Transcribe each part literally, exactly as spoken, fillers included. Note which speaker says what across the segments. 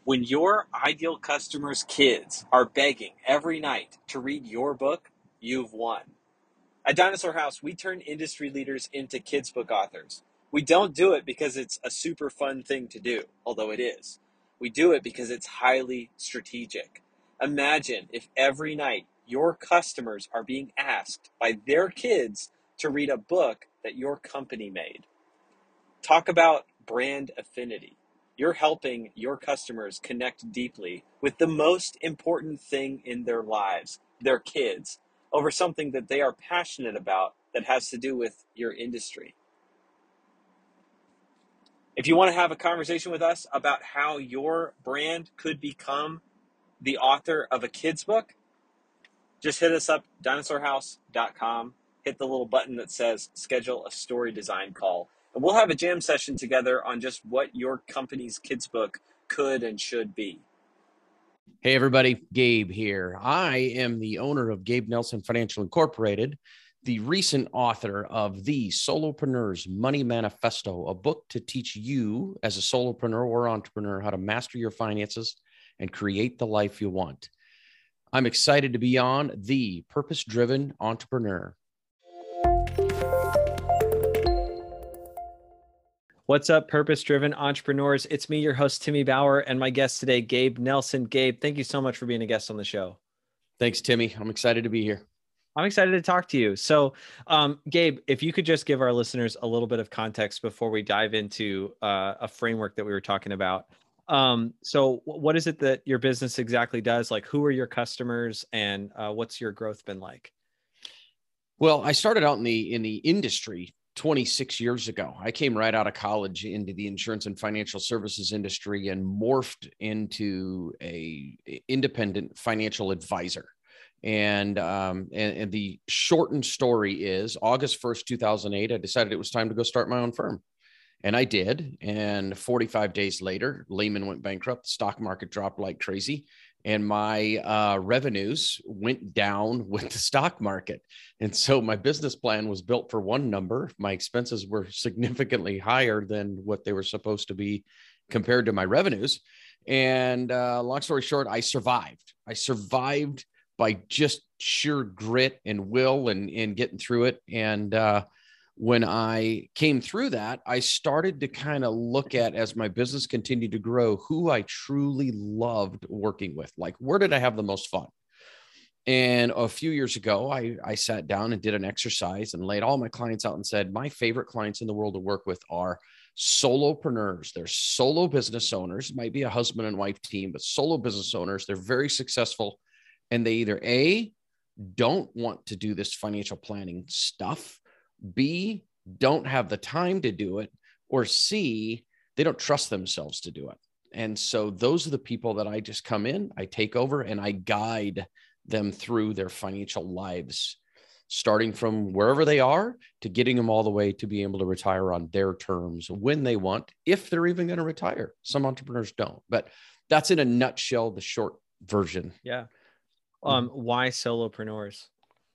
Speaker 1: When your ideal customers' kids are begging every night to read your book, you've won. At Dinosaur House, we turn industry leaders into kids' book authors. We don't do it because it's a super fun thing to do, although it is. We do it because it's highly strategic. Imagine if every night your customers are being asked by their kids to read a book that your company made. Talk about brand affinity. You're helping your customers connect deeply with the most important thing in their lives, their kids, over something that they are passionate about that has to do with your industry. If you want to have a conversation with us about how your brand could become the author of a kid's book, just hit us up, dinosaur house dot com. Hit the little button that says schedule a story design call. And we'll have a jam session together on just what your company's kids book could and should be.
Speaker 2: Hey, everybody, Gabe here. I am the owner of Gabe Nelson Financial Incorporated, the recent author of The Solopreneur's Money Manifesto, a book to teach you as a solopreneur or entrepreneur how to master your finances and create the life you want. I'm excited to be on The Purpose-Driven Entrepreneur.
Speaker 3: What's up, purpose-driven entrepreneurs? It's me, your host, Timmy Bauer, and my guest today, Gabe Nelson. Gabe, thank you so much for being a guest on the show.
Speaker 2: Thanks, Timmy. I'm excited to be here.
Speaker 3: I'm excited to talk to you. So, um, Gabe, if you could just give our listeners a little bit of context before we dive into uh, a framework that we were talking about. Um, so what is it that your business exactly does? Like, who are your customers, and uh, what's your growth been like?
Speaker 2: Well, I started out in the in the industry twenty-six years ago. I came right out of college into the insurance and financial services industry and morphed into a independent financial advisor. And, um, and, and the shortened story is August first, two thousand eight, I decided it was time to go start my own firm. And I did. And forty-five days later, Lehman went bankrupt. The stock market dropped like crazy. And my uh, revenues went down with the stock market. And so my business plan was built for one number. My expenses were significantly higher than what they were supposed to be compared to my revenues. And uh, long story short, I survived. I survived by just sheer grit and will and, and getting through it. And uh, when I came through that, I started to kind of look at, as my business continued to grow, who I truly loved working with. Like, where did I have the most fun? And a few years ago, I, I sat down and did an exercise and laid all my clients out and said, my favorite clients in the world to work with are solopreneurs. They're solo business owners. It might be a husband and wife team, but solo business owners. They're very successful. And they either A, don't want to do this financial planning stuff, B, don't have the time to do it, or C, they don't trust themselves to do it. And so those are the people that I just come in, I take over, and I guide them through their financial lives, starting from wherever they are to getting them all the way to be able to retire on their terms when they want, if they're even going to retire. Some entrepreneurs don't, but that's in a nutshell, the short version.
Speaker 3: Yeah. Um, why solopreneurs?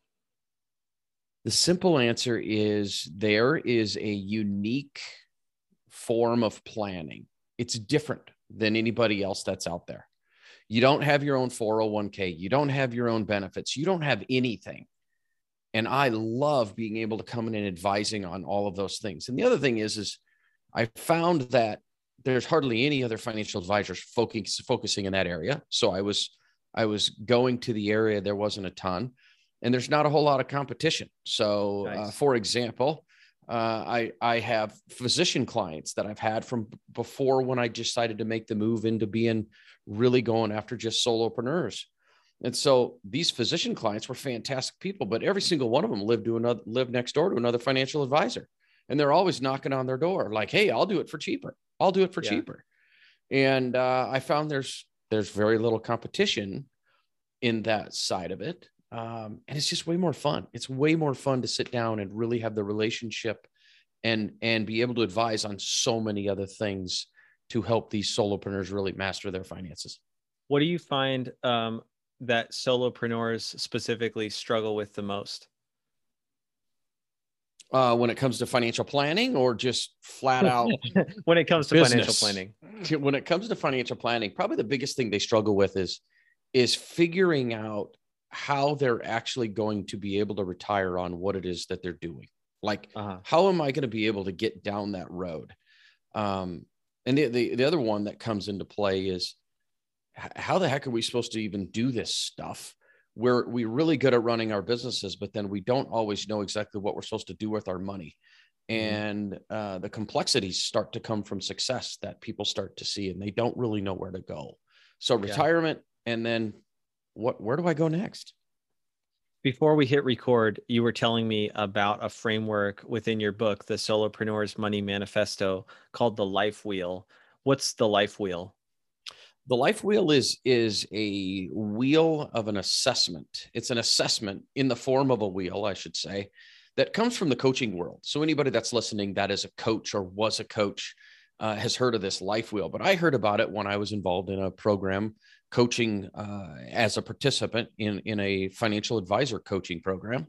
Speaker 2: The simple answer is there is a unique form of planning. It's different than anybody else that's out there. You don't have your own four oh one k. You don't have your own benefits. You don't have anything. And I love being able to come in and advising on all of those things. And the other thing is, is I found that there's hardly any other financial advisors focus, focusing in that area. So I was, I was going to the area, there wasn't a ton. And there's not a whole lot of competition. So, nice. uh, for example, uh, I, I have physician clients that I've had from before when I decided to make the move into being really going after just solopreneurs. And so these physician clients were fantastic people, but every single one of them lived to another, lived next door to another financial advisor. And they're always knocking on their door like, hey, I'll do it for cheaper. I'll do it for yeah. cheaper. And uh, I found there's, there's very little competition in that side of it. Um, and it's just way more fun. It's way more fun to sit down and really have the relationship and, and be able to advise on so many other things to help these solopreneurs really master their finances.
Speaker 3: What do you find um, that solopreneurs specifically struggle with the most?
Speaker 2: Uh, when it comes to financial planning, or just flat out
Speaker 3: when it comes to
Speaker 2: business?
Speaker 3: financial planning?
Speaker 2: When it comes to financial planning, probably the biggest thing they struggle with is, is figuring out how they're actually going to be able to retire on what it is that they're doing. Like, uh-huh. how am I going to be able to get down that road? Um, and the, the, the other one that comes into play is, how the heck are we supposed to even do this stuff? We're, we're really good at running our businesses, but then we don't always know exactly what we're supposed to do with our money. And uh, the complexities start to come from success that people start to see, and they don't really know where to go. So retirement, yeah. And then what, where do I go next?
Speaker 3: Before we hit record, you were telling me about a framework within your book, The Solopreneur's Money Manifesto, called the Life Wheel. What's the Life Wheel?
Speaker 2: The Life Wheel is, is a wheel of an assessment. It's an assessment in the form of a wheel, I should say, that comes from the coaching world. So anybody that's listening that is a coach or was a coach uh, has heard of this Life Wheel. But I heard about it when I was involved in a program coaching uh, as a participant in, in a financial advisor coaching program.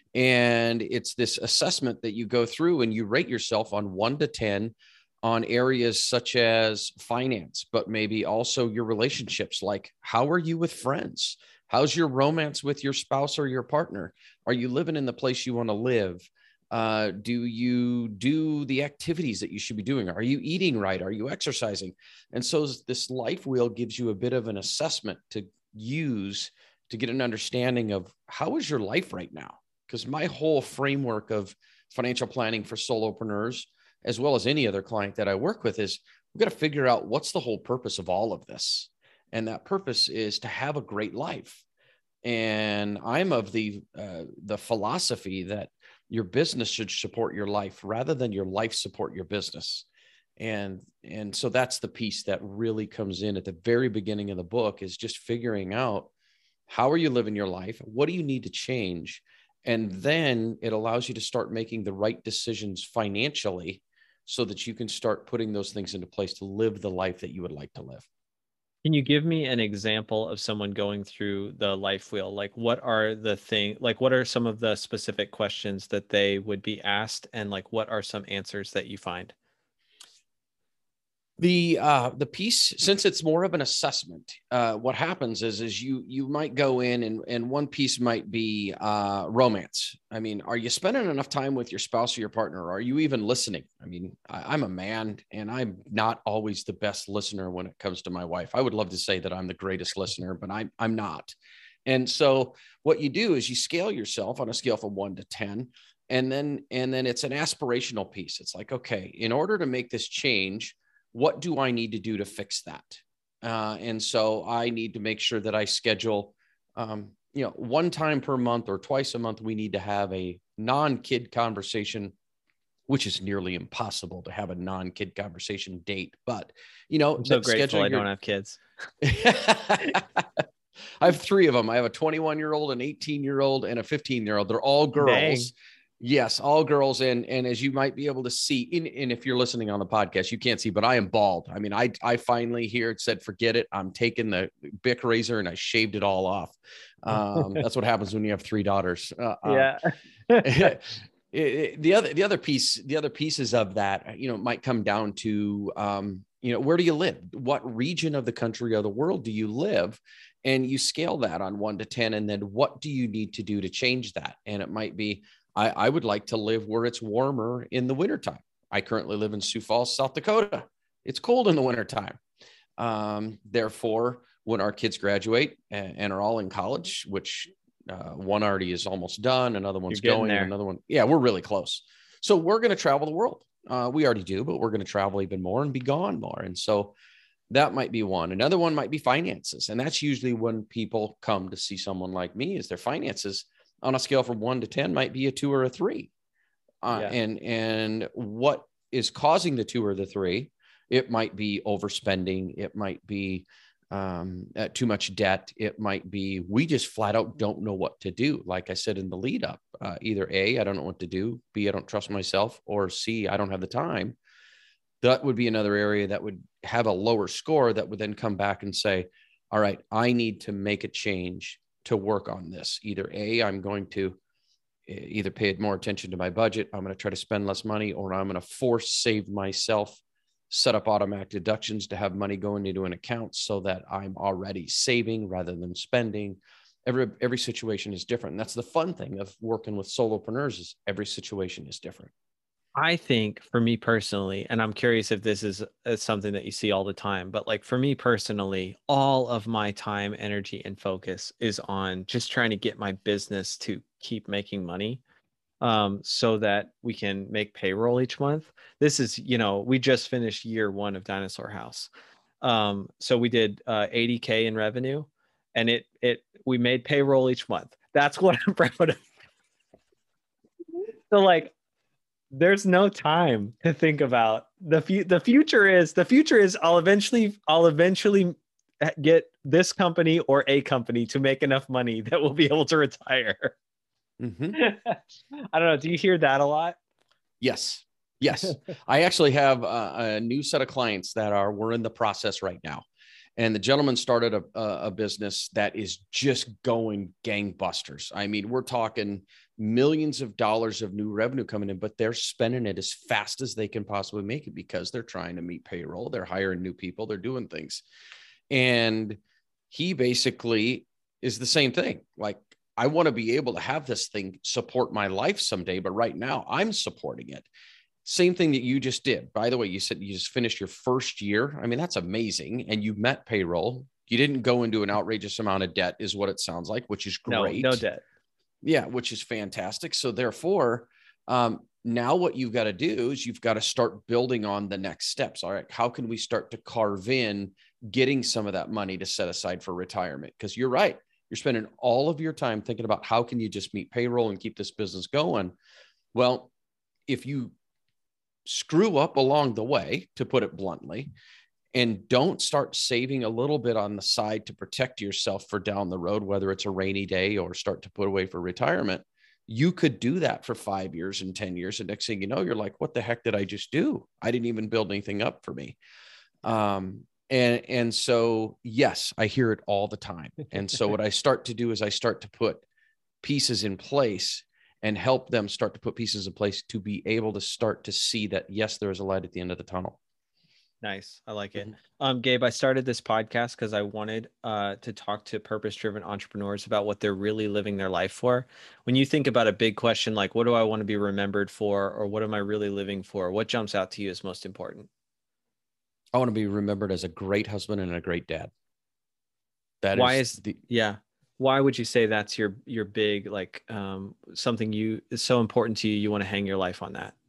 Speaker 2: And it's this assessment that you go through and you rate yourself on one to ten on areas such as finance, but maybe also your relationships. Like, how are you with friends? How's your romance with your spouse or your partner? Are you living in the place you want to live? Uh, do you do the activities that you should be doing? Are you eating right? Are you exercising? And so this Life Wheel gives you a bit of an assessment to use to get an understanding of, how is your life right now? Because my whole framework of financial planning for solopreneurs, as well as any other client that I work with, is we've got to figure out what's the whole purpose of all of this. And that purpose is to have a great life. And I'm of the, uh, the philosophy that your business should support your life rather than your life support your business. And, and so that's the piece that really comes in at the very beginning of the book, is just figuring out, how are you living your life? What do you need to change? And then it allows you to start making the right decisions financially, so that you can start putting those things into place to live the life that you would like to live.
Speaker 3: Can you give me an example of someone going through the Life Wheel? Like, what are the thing, like, what are some of the specific questions that they would be asked? And like, what are some answers that you find?
Speaker 2: The uh, the piece, since it's more of an assessment, uh, what happens is is you you might go in and and one piece might be uh, romance. I mean, are you spending enough time with your spouse or your partner? Are you even listening? I mean, I, I'm a man, and I'm not always the best listener when it comes to my wife. I would love to say that I'm the greatest listener, but I'm I'm not. And so what you do is you scale yourself on a scale from one to ten, and then and then it's an aspirational piece. It's like, okay, in order to make this change, what do I need to do to fix that? Uh, and so I need to make sure that I schedule, um, you know, one time per month or twice a month, we need to have a non-kid conversation, which is nearly impossible to have a non-kid conversation date. But, you know,
Speaker 3: I'm so grateful I
Speaker 2: your...
Speaker 3: don't have kids.
Speaker 2: I have three of them. I have a twenty-one year old, an eighteen year old, and a fifteen year old. They're all girls. Dang. Yes, all girls. And, and as you might be able to see, in, and if you're listening on the podcast, you can't see, but I am bald. I mean, I, I finally here said, forget it. I'm taking the Bic razor and I shaved it all off. Um, that's what happens when you have three daughters. Uh,
Speaker 3: yeah.
Speaker 2: uh, the other, the other piece, the other pieces of that, you know, might come down to, um, you know, where do you live? What region of the country or the world do you live? And you scale that on one to ten. And then what do you need to do to change that? And it might be, I, I would like to live where it's warmer in the wintertime. I currently live in Sioux Falls, South Dakota. It's cold in the wintertime. Um, therefore, when our kids graduate and, and are all in college, which uh, one already is almost done, another one's going, and another one. Yeah, we're really close. So we're going to travel the world. Uh, we already do, but we're going to travel even more and be gone more. And so that might be one. Another one might be finances. And that's usually when people come to see someone like me, is their finances on a scale from one to ten might be a two or a three. Uh, yeah. And, and what is causing the two or the three? It might be overspending. It might be um, uh, too much debt. It might be, we just flat out don't know what to do. Like I said in the lead up, uh, either A, I don't know what to do. B, I don't trust myself, or C, I don't have the time. That would be another area that would have a lower score that would then come back and say, all right, I need to make a change to work on this. Either A, I'm going to either pay more attention to my budget. I'm going to try to spend less money, or I'm going to force save myself, set up automatic deductions to have money going into an account so that I'm already saving rather than spending. Every, every situation is different. And that's the fun thing of working with solopreneurs, is every situation is different.
Speaker 3: I think for me personally, and I'm curious if this is, is something that you see all the time, but like for me personally, all of my time, energy, and focus is on just trying to get my business to keep making money, um, so that we can make payroll each month. This is, you know, we just finished year one of Dinosaur House. Um, so we did uh, eighty K in revenue, and it, it, we made payroll each month. That's what I'm proud of. So like, there's no time to think about the fu- the future is the future is I'll eventually I'll eventually get this company or a company to make enough money that we'll be able to retire.
Speaker 2: Mm-hmm.
Speaker 3: I don't know. Do you hear that a lot?
Speaker 2: Yes. Yes. I actually have a, a new set of clients that are, we're in the process right now. And the gentleman started a, a business that is just going gangbusters. I mean, we're talking millions of dollars of new revenue coming in, but they're spending it as fast as they can possibly make it because they're trying to meet payroll. They're hiring new people. They're doing things. And he basically is the same thing. Like, I want to be able to have this thing support my life someday, but right now I'm supporting it. Same thing that you just did. By the way, you said you just finished your first year. I mean, that's amazing. And you met payroll. You didn't go into an outrageous amount of debt, is what it sounds like, which is great.
Speaker 3: No, no debt.
Speaker 2: Yeah, which is fantastic. So therefore, um, now what you've got to do is you've got to start building on the next steps. All right, how can we start to carve in getting some of that money to set aside for retirement? Because you're right. You're spending all of your time thinking about how can you just meet payroll and keep this business going. Well, if you screw up along the way, to put it bluntly, and don't start saving a little bit on the side to protect yourself for down the road, whether it's a rainy day or start to put away for retirement, you could do that for five years and ten years. And next thing you know, you're like, what the heck did I just do? I didn't even build anything up for me. Um, and, and so, yes, I hear it all the time. And so what I start to do is I start to put pieces in place and help them start to put pieces in place to be able to start to see that, yes, there is a light at the end of the tunnel.
Speaker 3: Nice. I like it. Um, Gabe, I started this podcast because I wanted uh, to talk to purpose-driven entrepreneurs about what they're really living their life for. When you think about a big question, like, what do I want to be remembered for? Or what am I really living for? What jumps out to you as most important?
Speaker 2: I want to be remembered as a great husband and a great dad. That
Speaker 3: Why
Speaker 2: is
Speaker 3: is
Speaker 2: the,
Speaker 3: yeah. Why would you say that's your, your big, like um, something you is so important to you, you want to hang your life on that?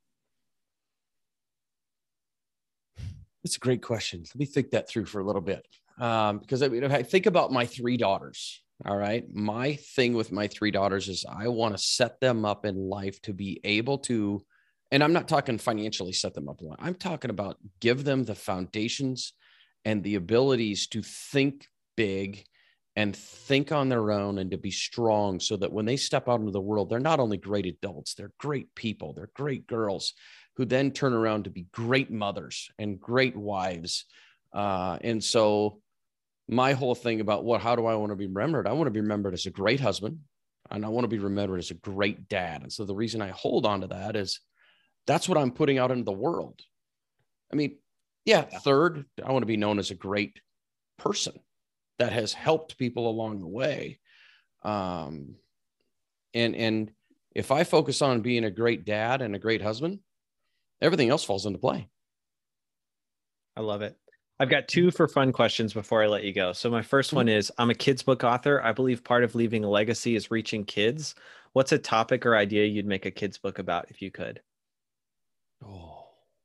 Speaker 2: It's a great question. Let me think that through for a little bit. Um, because I mean, if I think about my three daughters, all right, my thing with my three daughters is I want to set them up in life to be able to, and I'm not talking financially set them up. I'm talking about give them the foundations and the abilities to think big and think on their own and to be strong so that when they step out into the world, they're not only great adults, they're great people, they're great girls who then turn around to be great mothers and great wives. Uh, and so my whole thing about what, how do I want to be remembered? I want to be remembered as a great husband, and I want to be remembered as a great dad. And so the reason I hold on to that is that's what I'm putting out into the world. I mean, yeah, third, I want to be known as a great person that has helped people along the way. Um, and, and if I focus on being a great dad and a great husband, everything else falls into play.
Speaker 3: I love it. I've got two for fun questions before I let you go. So my first one is, I'm a kids book author. I believe part of leaving a legacy is reaching kids. What's a topic or idea you'd make a kids book about if you could?
Speaker 2: Oh.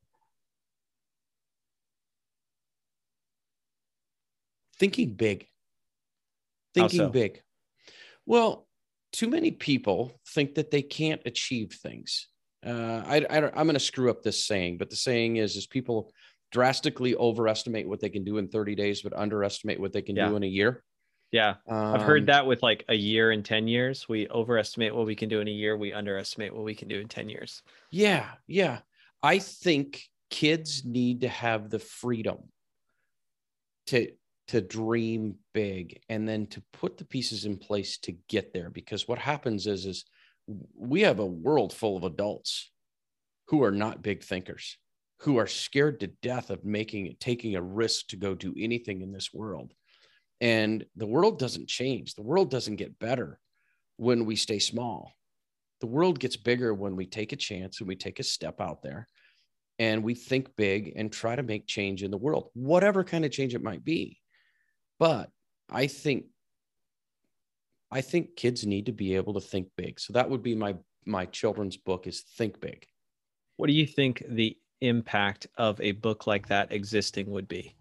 Speaker 2: Thinking big. Thinking
Speaker 3: so?
Speaker 2: big. Well, too many people think that they can't achieve things. Uh, I, I, I'm going to screw up this saying, but the saying is, is people drastically overestimate what they can do in thirty days, but underestimate what they can
Speaker 3: Yeah.
Speaker 2: do in a year.
Speaker 3: Yeah.
Speaker 2: Um,
Speaker 3: I've heard that with like a year and ten years. We overestimate what we can do in a year. We underestimate what we can do in ten years.
Speaker 2: Yeah. Yeah. I think kids need to have the freedom to, to dream big and then to put the pieces in place to get there. Because what happens is, is we have a world full of adults who are not big thinkers, who are scared to death of making it, taking a risk to go do anything in this world. And the world doesn't change. The world doesn't get better when we stay small. The world gets bigger when we take a chance and we take a step out there and we think big and try to make change in the world, whatever kind of change it might be. But I think, I think kids need to be able to think big. So that would be my, my children's book is Think Big.
Speaker 3: What do you think the impact of a book like that existing would be?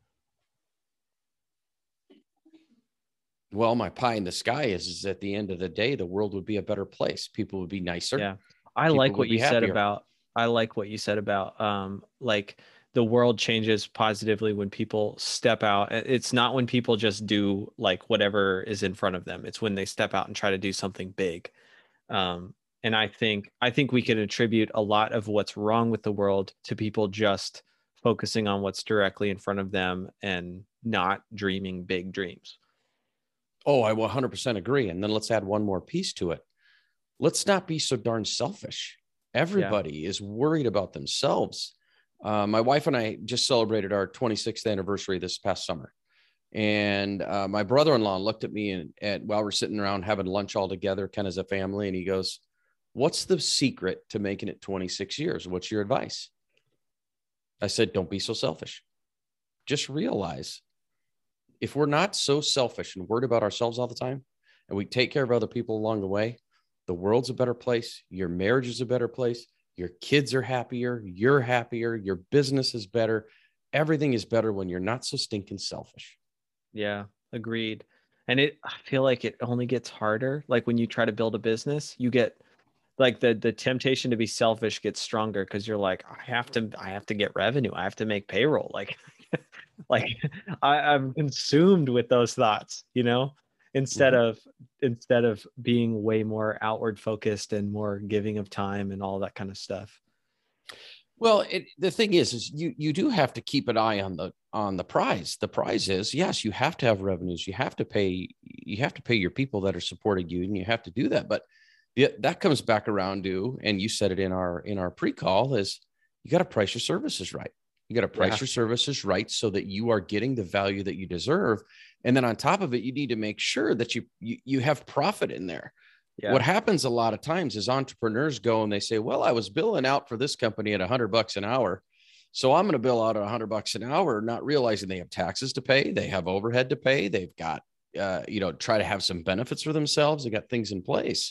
Speaker 2: Well, my pie in the sky is, is at the end of the day, the world would be a better place. People would be nicer.
Speaker 3: Yeah. I
Speaker 2: People
Speaker 3: like what
Speaker 2: would be
Speaker 3: you said
Speaker 2: happier.
Speaker 3: about, I like what you said about, um, like the world changes positively when people step out. It's not when people just do like whatever is in front of them. It's when they step out and try to do something big. Um, and I think, I think we can attribute a lot of what's wrong with the world to people just focusing on what's directly in front of them and not dreaming big dreams.
Speaker 2: Oh, I one hundred percent agree. And then let's add one more piece to it. Let's not be so darn selfish. Everybody yeah. is worried about themselves. Uh, my wife and I just celebrated our twenty-sixth anniversary this past summer. And uh, my brother-in-law looked at me and at, while we're sitting around having lunch all together, kind of as a family. And he goes, "What's the secret to making it twenty-six years? What's your advice?" I said, "Don't be so selfish. Just realize if we're not so selfish and worried about ourselves all the time, and we take care of other people along the way, the world's a better place. Your marriage is a better place. Your kids are happier. You're happier. Your business is better. Everything is better when you're not so stinking selfish."
Speaker 3: Yeah, agreed. And it, I feel like it only gets harder. Like when you try to build a business, you get like the, the temptation to be selfish gets stronger because you're like, I have to, I have to get revenue. I have to make payroll. Like, like I, I'm consumed with those thoughts, you know, instead mm-hmm. of, instead of being way more outward focused and more giving of time and all that kind of stuff.
Speaker 2: Well, it, the thing is, is you, you do have to keep an eye on the, on the prize. The prize is, yes, you have to have revenues. You have to pay, you have to pay your people that are supporting you, and you have to do that. But the, that comes back around to, and you said it in our, in our pre-call, is you got to price your services right. You got to price yeah. your services right so that you are getting the value that you deserve. And then on top of it, you need to make sure that you, you, you have profit in there. Yeah. What happens a lot of times is entrepreneurs go and they say, well, I was billing out for this company at a hundred bucks an hour, so I'm going to bill out at a hundred bucks an hour, not realizing they have taxes to pay. They have overhead to pay. They've got, uh, you know, try to have some benefits for themselves. They got things in place.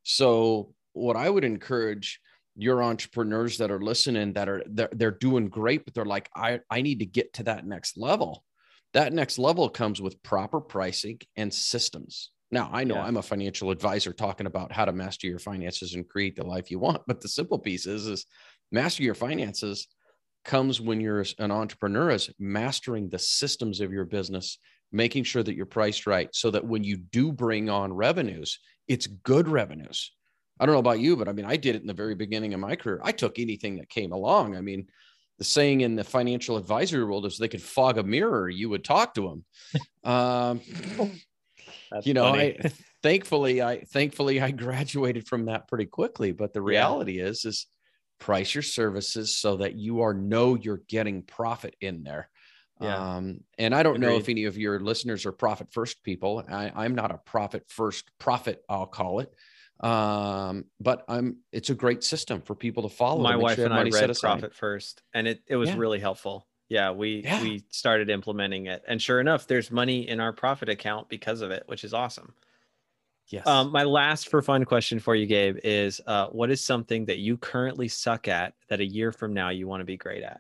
Speaker 2: So what I would encourage your entrepreneurs that are listening, that are, they're, they're doing great, but they're like, I, I need to get to that next level. That next level comes with proper pricing and systems. Now, I know yeah. I'm a financial advisor talking about how to master your finances and create the life you want. But the simple piece is, is master your finances comes when you're an entrepreneur, is mastering the systems of your business, making sure that you're priced right so that when you do bring on revenues, it's good revenues. I don't know about you, but I mean, I did it in the very beginning of my career. I took anything that came along. I mean, the saying in the financial advisory world is they could fog a mirror, you would talk to them. Um,
Speaker 3: That's
Speaker 2: you know,
Speaker 3: funny.
Speaker 2: I thankfully, I thankfully I graduated from that pretty quickly. But the reality yeah. is, is price your services so that you are know you're getting profit in there. Yeah. Um, and I don't Agreed. know if any of your listeners are profit first people. I, I'm not a profit first prophet, I'll call it. Um, but I'm. It's a great system for people to follow.
Speaker 3: My
Speaker 2: to
Speaker 3: wife
Speaker 2: sure
Speaker 3: and I read Profit First, and it it was
Speaker 2: yeah.
Speaker 3: really helpful. Yeah, we
Speaker 2: yeah.
Speaker 3: we started implementing it, and sure enough, there's money in our profit account because of it, which is awesome.
Speaker 2: Yes.
Speaker 3: Um, my last for fun question for you, Gabe, is uh, what is something that you currently suck at that a year from now you want to be great at?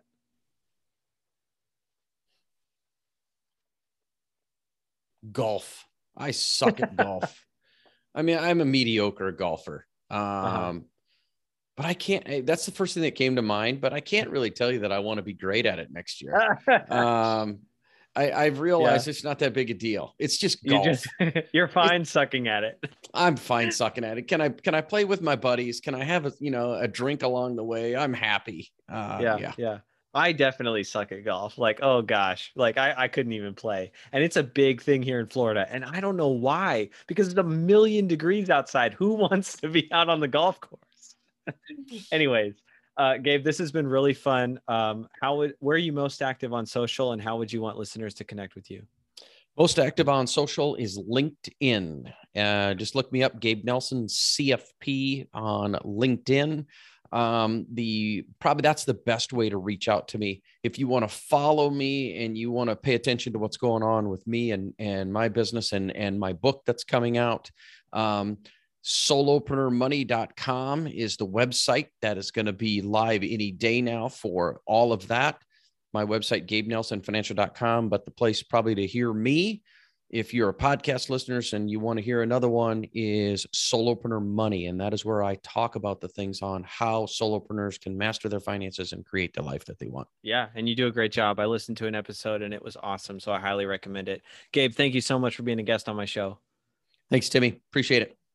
Speaker 2: Golf. I suck at golf. I mean, I'm a mediocre golfer. Um, uh-huh. But I can't, that's the first thing that came to mind, but I can't really tell you that I want to be great at it next year. um, I, I've realized yeah. it's not that big a deal. It's just golf.
Speaker 3: You just, you're fine it's, sucking at it.
Speaker 2: I'm fine sucking at it. Can I, can I play with my buddies? Can I have a, you know, a drink along the way? I'm happy. Uh,
Speaker 3: yeah,
Speaker 2: yeah.
Speaker 3: Yeah. I definitely suck at golf. Like, oh gosh, like I, I couldn't even play. And it's a big thing here in Florida. And I don't know why, because it's a million degrees outside. Who wants to be out on the golf course? Anyways, uh, Gabe, this has been really fun. Um, how would, where are you most active on social, and how would you want listeners to connect with you?
Speaker 2: Most active on social is LinkedIn. Uh, just look me up, Gabe Nelson, C F P on LinkedIn. Um, the probably that's the best way to reach out to me. If you want to follow me and you want to pay attention to what's going on with me and, and my business and, and my book that's coming out, um, solopreneur money dot com is the website that is going to be live any day now for all of that. My website, gabe nelson financial dot com, but the place probably to hear me, if you're a podcast listener and you want to hear another one, is Solopreneur Money. And that is where I talk about the things on how solopreneurs can master their finances and create the life that they want.
Speaker 3: Yeah. And you do a great job. I listened to an episode and it was awesome. So I highly recommend it. Gabe, thank you so much for being a guest on my show.
Speaker 2: Thanks, Timmy. Appreciate it.